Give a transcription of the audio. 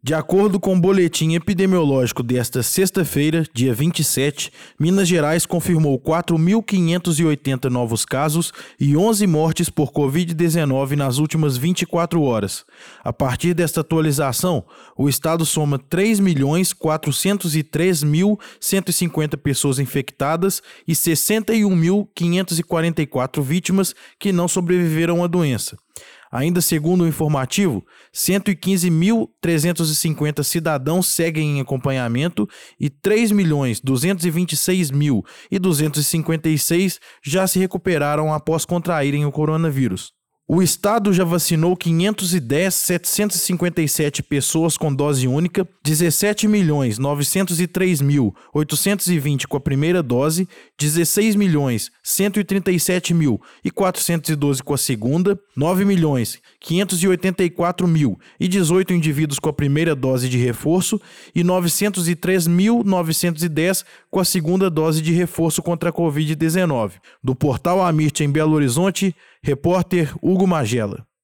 De acordo com o boletim epidemiológico desta sexta-feira, dia 27, Minas Gerais confirmou 4.580 novos casos e 11 mortes por Covid-19 nas últimas 24 horas. A partir desta atualização, o estado soma 3.403.150 pessoas infectadas e 61.544 vítimas que não sobreviveram à doença. Ainda segundo o informativo, 115.350 cidadãos seguem em acompanhamento e 3.226.256 já se recuperaram após contraírem o coronavírus. O estado já vacinou 510.757 pessoas com dose única, 17.903.820 com a primeira dose, 16.137.412 com a segunda, 9.584.018 indivíduos com a primeira dose de reforço e 903.910 com a segunda dose de reforço contra a Covid-19. Do portal Amirte em Belo Horizonte, repórter Hugo Magela.